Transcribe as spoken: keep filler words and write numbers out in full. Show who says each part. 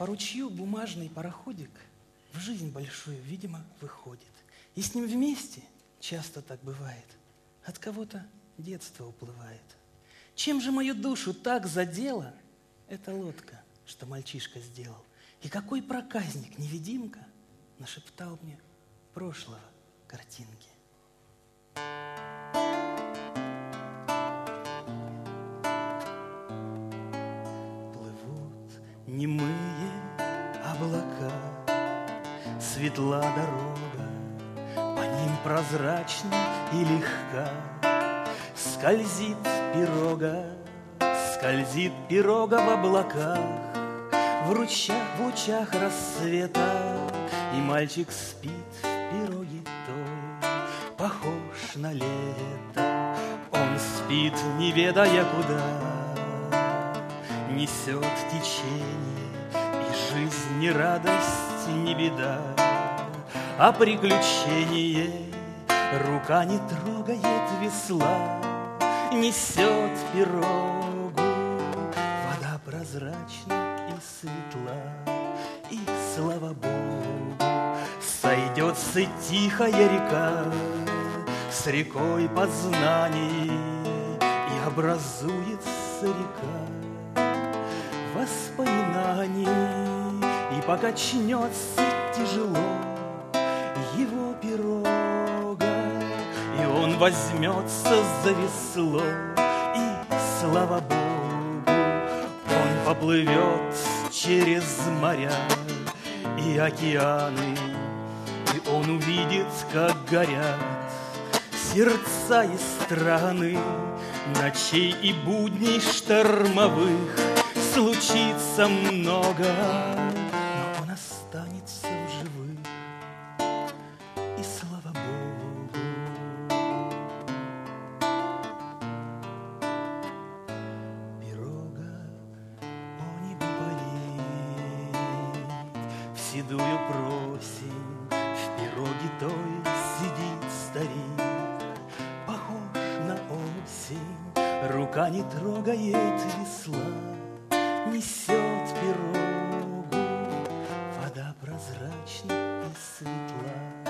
Speaker 1: По ручью бумажный пароходик в жизнь большую, видимо, выходит. И с ним вместе, часто так бывает, от кого-то детство уплывает. Чем же мою душу так задела эта лодка, что мальчишка сделал? И какой проказник, невидимка, нашептал мне прошлого картинки. Плывут немые облака, светла дорога, по ним прозрачна и легка. Скользит пирога, скользит пирога в облаках, в, ручах, в лучах рассвета, и мальчик спит в пироге той, похож на лето. Он спит, не ведая куда, несет течение, и жизнь не радость, не беда, а приключение. Рука не трогает весла, несет пирогу, вода прозрачна и светла, и, слава Богу, сойдется тихая река с рекой познаний, и образуется река воспоминаний, и покачнется тяжело его пирога, и он возьмется за весло, и, слава Богу, он поплывет через моря и океаны, и он увидит, как горят сердца и страны. Ночей и будней штормовых случится много, но он останется в живых, и слава Богу. Пирога по небу болит, в седую просень в пироге той сидит старик, похож на осень, рука не трогает весла, несет пирогу, вода прозрачна и светла.